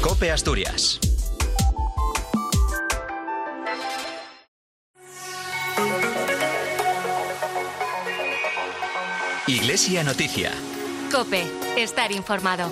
COPE Asturias. Iglesia Noticia. COPE. Estar informado.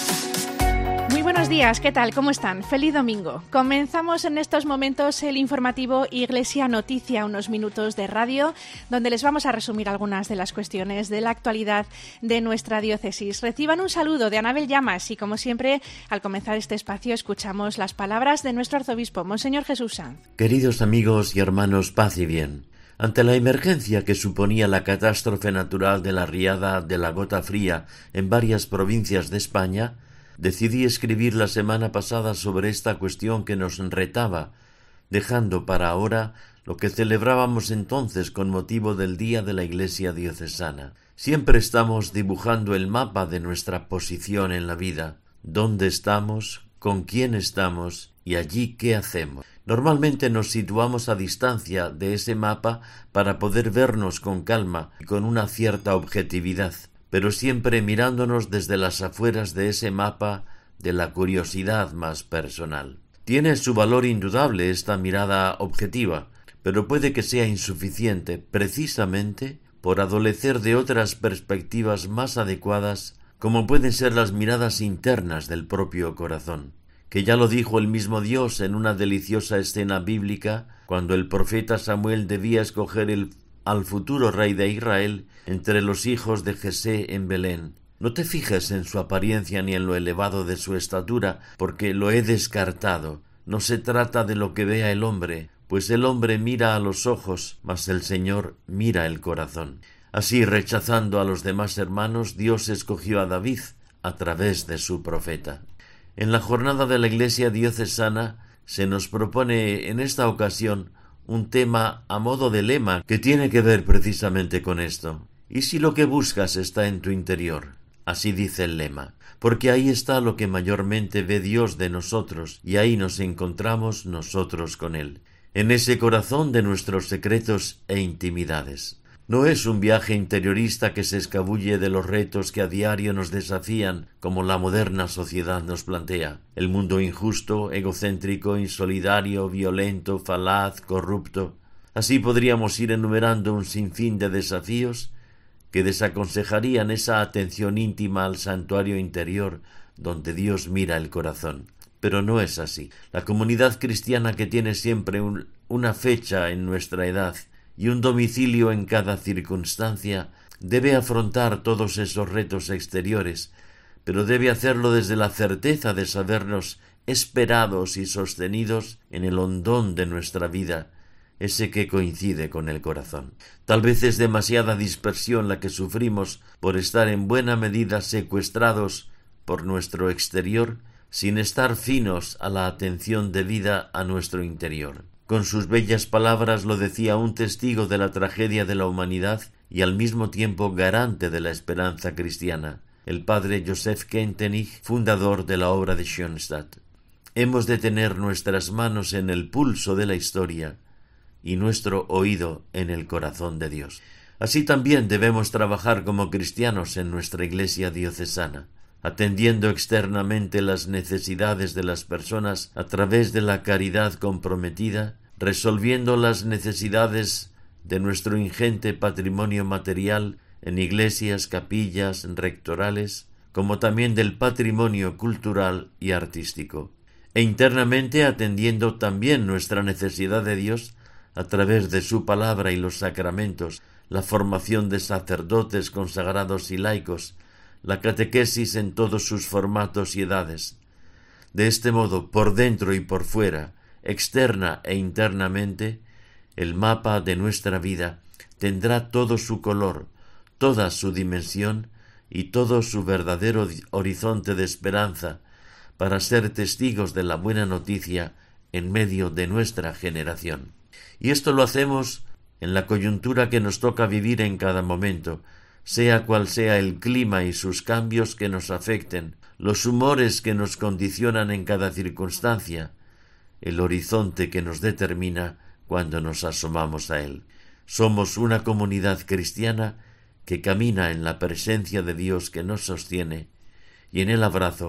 Muy buenos días, ¿qué tal? ¿Cómo están? Feliz domingo. Comenzamos en estos momentos el informativo Iglesia Noticia, unos minutos de radio, donde les vamos a resumir algunas de las cuestiones de la actualidad de nuestra diócesis. Reciban un saludo de Anabel Llamas y, como siempre, al comenzar este espacio escuchamos las palabras de nuestro arzobispo, Monseñor Jesús Sanz. Queridos amigos y hermanos, paz y bien. Ante la emergencia que suponía la catástrofe natural de la riada de la gota fría en varias provincias de España, decidí escribir la semana pasada sobre esta cuestión que nos retaba, dejando para ahora lo que celebrábamos entonces con motivo del Día de la Iglesia Diocesana. Siempre estamos dibujando el mapa de nuestra posición en la vida, dónde estamos, con quién estamos y allí qué hacemos. Normalmente nos situamos a distancia de ese mapa para poder vernos con calma y con una cierta objetividad, pero siempre mirándonos desde las afueras de ese mapa de la curiosidad más personal. Tiene su valor indudable esta mirada objetiva, pero puede que sea insuficiente precisamente por adolecer de otras perspectivas más adecuadas, como pueden ser las miradas internas del propio corazón, que ya lo dijo el mismo Dios en una deliciosa escena bíblica cuando el profeta Samuel debía escoger al futuro rey de Israel entre los hijos de Jesé en Belén. No te fijes en su apariencia ni en lo elevado de su estatura, porque lo he descartado. No se trata de lo que vea el hombre, pues el hombre mira a los ojos, mas el Señor mira el corazón. Así, rechazando a los demás hermanos, Dios escogió a David a través de su profeta. En la jornada de la Iglesia Diocesana se nos propone en esta ocasión un tema a modo de lema que tiene que ver precisamente con esto. ¿Y si lo que buscas está en tu interior? Así dice el lema, porque ahí está lo que mayormente ve Dios de nosotros y ahí nos encontramos nosotros con Él, en ese corazón de nuestros secretos e intimidades. No es un viaje interiorista que se escabulle de los retos que a diario nos desafían, como la moderna sociedad nos plantea. El mundo injusto, egocéntrico, insolidario, violento, falaz, corrupto. Así podríamos ir enumerando un sinfín de desafíos que desaconsejarían esa atención íntima al santuario interior, donde Dios mira el corazón. Pero no es así. La comunidad cristiana, que tiene siempre una fecha en nuestra edad y un domicilio en cada circunstancia, debe afrontar todos esos retos exteriores, pero debe hacerlo desde la certeza de sabernos esperados y sostenidos en el hondón de nuestra vida, ese que coincide con el corazón. Tal vez es demasiada dispersión la que sufrimos por estar en buena medida secuestrados por nuestro exterior, sin estar finos a la atención debida a nuestro interior. Con sus bellas palabras lo decía un testigo de la tragedia de la humanidad y al mismo tiempo garante de la esperanza cristiana, el padre Joseph Kentenich, fundador de la obra de Schoenstatt. Hemos de tener nuestras manos en el pulso de la historia y nuestro oído en el corazón de Dios. Así también debemos trabajar como cristianos en nuestra Iglesia diocesana, atendiendo externamente las necesidades de las personas a través de la caridad comprometida, resolviendo las necesidades de nuestro ingente patrimonio material en iglesias, capillas, rectorales, como también del patrimonio cultural y artístico, e internamente atendiendo también nuestra necesidad de Dios a través de su palabra y los sacramentos, la formación de sacerdotes consagrados y laicos, la catequesis en todos sus formatos y edades. De este modo, por dentro y por fuera, externa e internamente, el mapa de nuestra vida tendrá todo su color, toda su dimensión y todo su verdadero horizonte de esperanza para ser testigos de la buena noticia en medio de nuestra generación. Y esto lo hacemos en la coyuntura que nos toca vivir en cada momento, sea cual sea el clima y sus cambios que nos afecten, los humores que nos condicionan en cada circunstancia, el horizonte que nos determina cuando nos asomamos a él. Somos una comunidad cristiana que camina en la presencia de Dios que nos sostiene y en el abrazo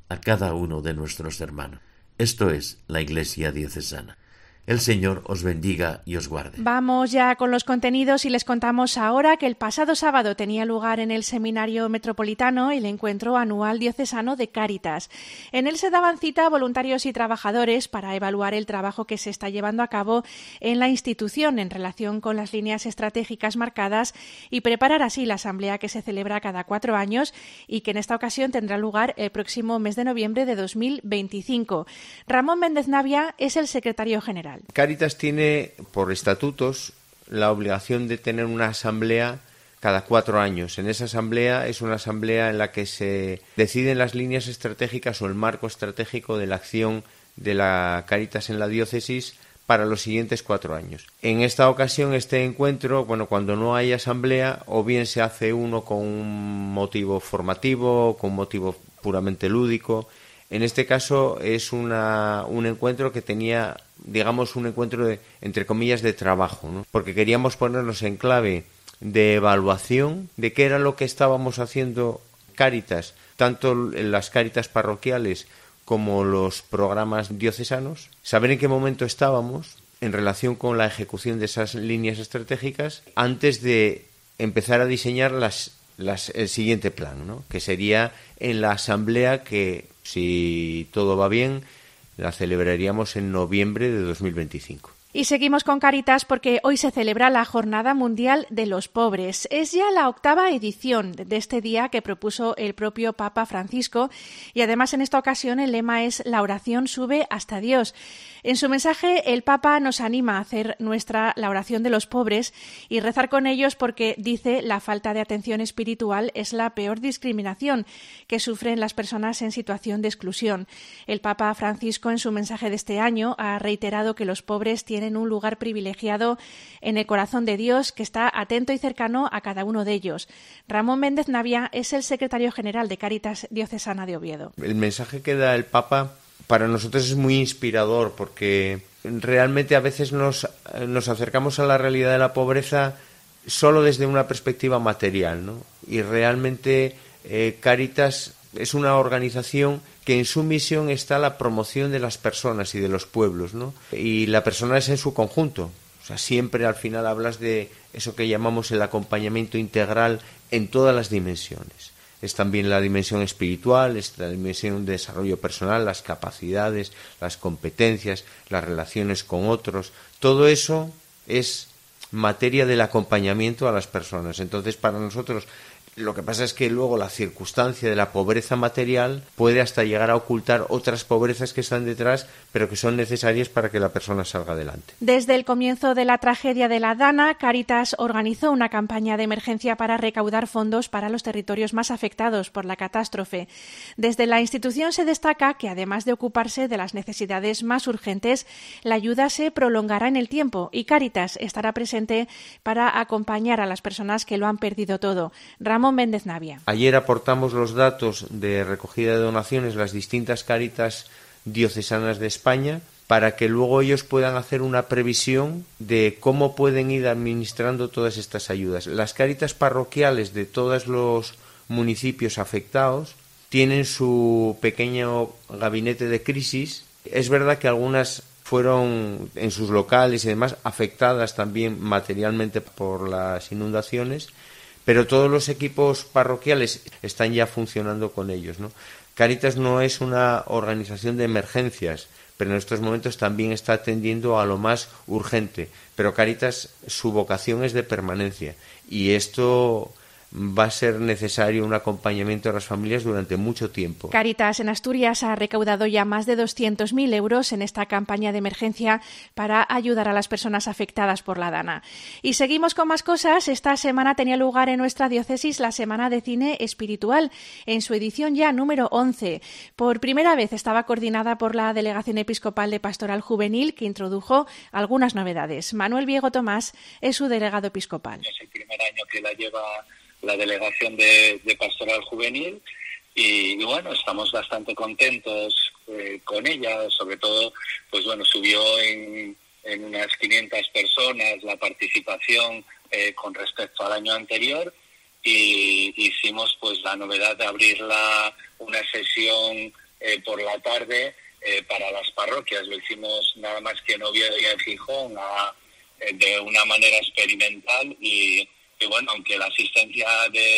a cada uno de nuestros hermanos. Esto es la Iglesia diocesana. El Señor os bendiga y os guarde. Vamos ya con los contenidos y les contamos ahora que el pasado sábado tenía lugar en el Seminario Metropolitano el encuentro anual diocesano de Cáritas. En él se daban cita a voluntarios y trabajadores para evaluar el trabajo que se está llevando a cabo en la institución en relación con las líneas estratégicas marcadas y preparar así la asamblea que se celebra cada 4 años y que en esta ocasión tendrá lugar el próximo mes de noviembre de 2025. Ramón Méndez Navia es el secretario general. Cáritas tiene, por estatutos, la obligación de tener una asamblea cada 4 años. En esa asamblea es una asamblea en la que se deciden las líneas estratégicas o el marco estratégico de la acción de la Cáritas en la diócesis para los siguientes 4 años. En esta ocasión, este encuentro, cuando no hay asamblea, o bien se hace uno con un motivo formativo, con un motivo puramente lúdico. En este caso es un encuentro que tenía, digamos, un encuentro entre comillas de trabajo, ¿no? Porque queríamos ponernos en clave de evaluación de qué era lo que estábamos haciendo Cáritas, tanto en las Cáritas parroquiales como los programas diocesanos, saber en qué momento estábamos en relación con la ejecución de esas líneas estratégicas antes de empezar a diseñar el siguiente plan, ¿no? Que sería en la asamblea que, si todo va bien, la celebraríamos en noviembre de 2025. Y seguimos con Cáritas porque hoy se celebra la Jornada Mundial de los Pobres. Es ya la 8ª edición de este día que propuso el propio Papa Francisco y además en esta ocasión el lema es «La oración sube hasta Dios». En su mensaje el Papa nos anima a hacer nuestra la oración de los pobres y rezar con ellos porque, dice, la falta de atención espiritual es la peor discriminación que sufren las personas en situación de exclusión. El Papa Francisco en su mensaje de este año ha reiterado que los pobres tienen un lugar privilegiado en el corazón de Dios que está atento y cercano a cada uno de ellos. Ramón Méndez Navia es el secretario general de Cáritas Diocesana de Oviedo. El mensaje que da el Papa para nosotros es muy inspirador porque realmente a veces nos acercamos a la realidad de la pobreza solo desde una perspectiva material, ¿no? Y realmente Cáritas es una organización que en su misión está la promoción de las personas y de los pueblos, ¿no? Y la persona es en su conjunto. O sea, siempre al final hablas de eso que llamamos el acompañamiento integral en todas las dimensiones. Es también la dimensión espiritual, es la dimensión de desarrollo personal, las capacidades, las competencias, las relaciones con otros. Todo eso es materia del acompañamiento a las personas. Entonces, para nosotros, lo que pasa es que luego la circunstancia de la pobreza material puede hasta llegar a ocultar otras pobrezas que están detrás, pero que son necesarias para que la persona salga adelante. Desde el comienzo de la tragedia de la Dana, Cáritas organizó una campaña de emergencia para recaudar fondos para los territorios más afectados por la catástrofe. Desde la institución se destaca que, además de ocuparse de las necesidades más urgentes, la ayuda se prolongará en el tiempo y Cáritas estará presente para acompañar a las personas que lo han perdido todo. Ramón Méndez Navia. Ayer aportamos los datos de recogida de donaciones, las distintas Cáritas diocesanas de España, para que luego ellos puedan hacer una previsión de cómo pueden ir administrando todas estas ayudas. Las Cáritas parroquiales de todos los municipios afectados tienen su pequeño gabinete de crisis. Es verdad que algunas fueron en sus locales y demás afectadas también materialmente por las inundaciones, pero todos los equipos parroquiales están ya funcionando con ellos, ¿no? Cáritas no es una organización de emergencias, pero en estos momentos también está atendiendo a lo más urgente. Pero Cáritas, su vocación es de permanencia y esto va a ser necesario un acompañamiento a las familias durante mucho tiempo. Cáritas en Asturias ha recaudado ya más de 200.000 euros en esta campaña de emergencia para ayudar a las personas afectadas por la Dana. Y seguimos con más cosas. Esta semana tenía lugar en nuestra diócesis la Semana de Cine Espiritual, en su edición ya número 11. Por primera vez estaba coordinada por la Delegación Episcopal de Pastoral Juvenil, que introdujo algunas novedades. Manuel Viego Tomás es su delegado episcopal. Es el primer año que la lleva la Delegación de Pastoral Juvenil y bueno, estamos bastante contentos con ella, sobre todo, pues bueno, subió en unas 500 personas la participación con respecto al año anterior y hicimos pues la novedad de abrir una sesión por la tarde para las parroquias. Lo hicimos nada más que en Oviedo y en Gijón de una manera experimental y bueno, aunque la asistencia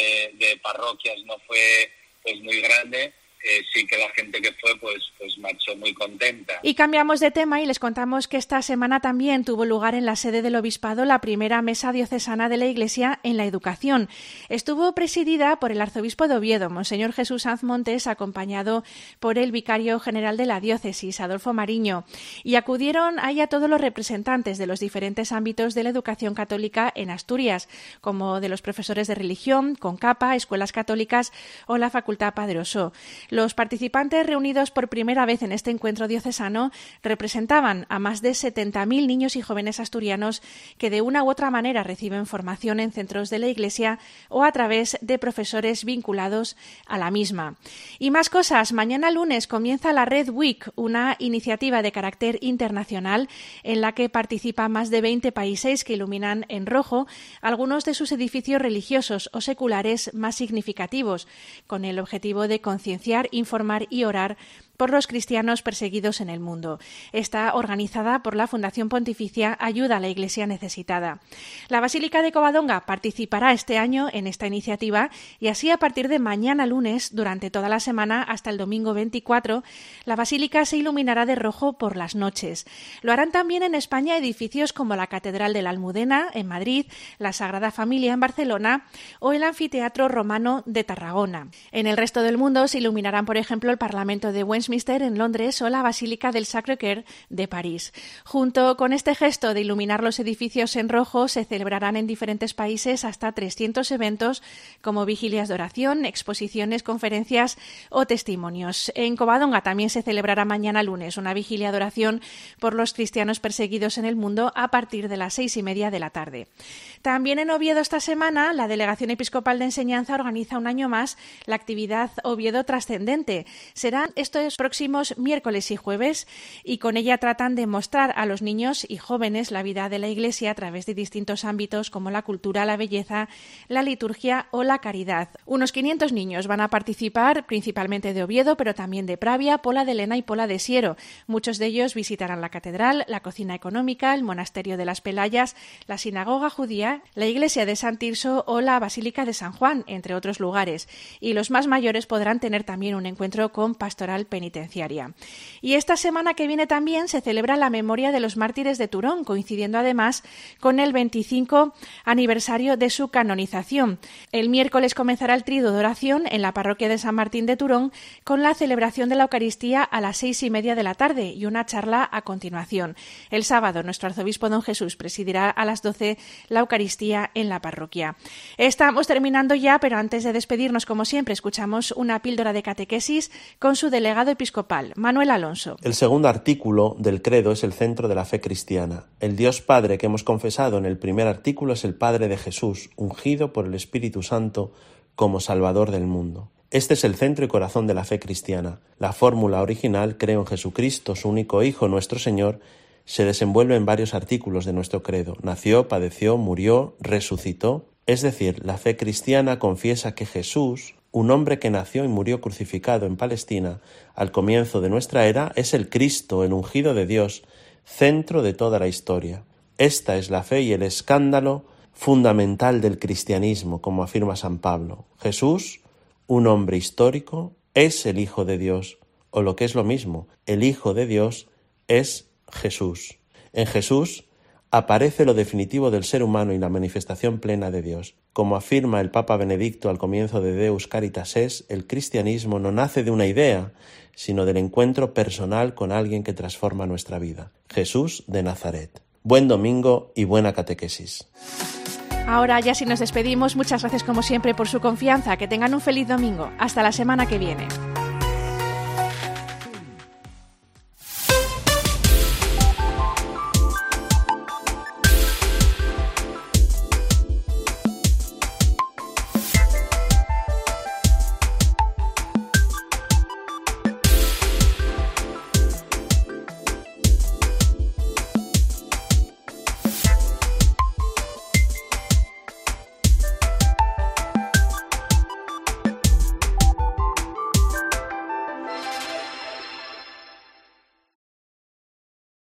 de parroquias no fue pues muy grande, sí que la gente que fue pues marchó muy contenta. Y cambiamos de tema y les contamos que esta semana también tuvo lugar en la sede del Obispado la primera mesa diocesana de la Iglesia en la educación. Estuvo presidida por el arzobispo de Oviedo, Monseñor Jesús Sanz Montes, acompañado por el vicario general de la diócesis, Adolfo Mariño, y acudieron ahí a todos los representantes de los diferentes ámbitos de la educación católica en Asturias, como de los profesores de religión, CONCAPA, escuelas católicas o la Facultad Padre Ossó. Los participantes reunidos por primera vez en este encuentro diocesano representaban a más de 70.000 niños y jóvenes asturianos que de una u otra manera reciben formación en centros de la Iglesia o a través de profesores vinculados a la misma. Y más cosas. Mañana lunes comienza la Red Week, una iniciativa de carácter internacional en la que participan más de 20 países que iluminan en rojo algunos de sus edificios religiosos o seculares más significativos, con el objetivo de concienciar, informar y orar por los cristianos perseguidos en el mundo. Está organizada por la Fundación Pontificia Ayuda a la Iglesia Necesitada. La Basílica de Covadonga participará este año en esta iniciativa y así a partir de mañana lunes, durante toda la semana hasta el domingo 24, la Basílica se iluminará de rojo por las noches. Lo harán también en España edificios como la Catedral de la Almudena en Madrid, la Sagrada Familia en Barcelona o el Anfiteatro Romano de Tarragona. En el resto del mundo se iluminarán, por ejemplo, el Parlamento de Westminster en Londres o la Basílica del Sacré-Cœur de París. Junto con este gesto de iluminar los edificios en rojo, se celebrarán en diferentes países hasta 300 eventos como vigilias de oración, exposiciones, conferencias o testimonios. En Covadonga también se celebrará mañana lunes una vigilia de oración por los cristianos perseguidos en el mundo a partir de las 6:30 de la tarde. También en Oviedo esta semana, la Delegación Episcopal de Enseñanza organiza un año más la actividad Oviedo Trascendente. Serán estos próximos miércoles y jueves y con ella tratan de mostrar a los niños y jóvenes la vida de la Iglesia a través de distintos ámbitos como la cultura, la belleza, la liturgia o la caridad. Unos 500 niños van a participar, principalmente de Oviedo, pero también de Pravia, Pola de Lena y Pola de Siero. Muchos de ellos visitarán la catedral, la cocina económica, el monasterio de las Pelayas, la sinagoga judía, la iglesia de San Tirso o la basílica de San Juan, entre otros lugares. Y los más mayores podrán tener también un encuentro con pastoral penitenciaria. Y esta semana que viene también se celebra la memoria de los mártires de Turón, coincidiendo además con el 25 aniversario de su canonización. El miércoles comenzará el tríodo de oración en la parroquia de San Martín de Turón con la celebración de la Eucaristía a las 6:30 de la tarde y una charla a continuación. El sábado nuestro arzobispo don Jesús presidirá a las 12 la Eucaristía en la parroquia. Estamos terminando ya, pero antes de despedirnos, como siempre, escuchamos una píldora de catequesis con su delegado episcopal, Manuel Alonso. El segundo artículo del credo es el centro de la fe cristiana. El Dios Padre que hemos confesado en el primer artículo es el Padre de Jesús, ungido por el Espíritu Santo como Salvador del mundo. Este es el centro y corazón de la fe cristiana. La fórmula original, creo en Jesucristo, su único Hijo, nuestro Señor, se desenvuelve en varios artículos de nuestro credo. Nació, padeció, murió, resucitó. Es decir, la fe cristiana confiesa que Jesús, un hombre que nació y murió crucificado en Palestina al comienzo de nuestra era, es el Cristo, el ungido de Dios, centro de toda la historia. Esta es la fe y el escándalo fundamental del cristianismo, como afirma San Pablo. Jesús, un hombre histórico, es el Hijo de Dios, o lo que es lo mismo, el Hijo de Dios es Jesús. En Jesús aparece lo definitivo del ser humano y la manifestación plena de Dios. Como afirma el Papa Benedicto al comienzo de Deus Caritas Es, el cristianismo no nace de una idea, sino del encuentro personal con alguien que transforma nuestra vida. Jesús de Nazaret. Buen domingo y buena catequesis. Ahora ya sí nos despedimos. Muchas gracias como siempre por su confianza. Que tengan un feliz domingo. Hasta la semana que viene.